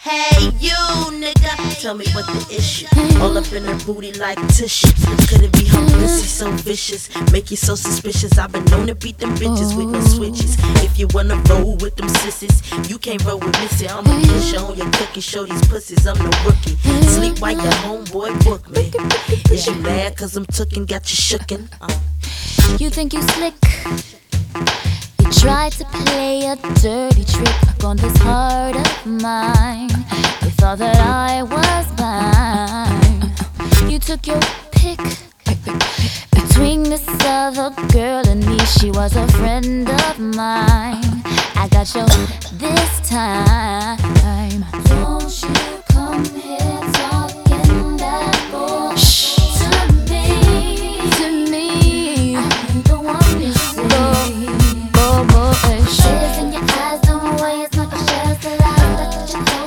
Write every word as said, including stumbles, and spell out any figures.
Hey, you nigga, tell me what the issue. All up in her booty like tissue. Could it be her pussy so vicious? Make you so suspicious. I've been known to beat them bitches with no switches. If you wanna roll with them sissies, you can't roll with Missy. I'ma push on your cookie, show these pussies I'm no rookie. Sleep while your homeboy book me. Is you mad cause I'm tookin', got you shookin'? Uh. You think you slick? You tried to play a dirty trick on this heart of mine. You thought that I was mine. You took your pick between this other girl and me. She was a friend of mine. I got you this time.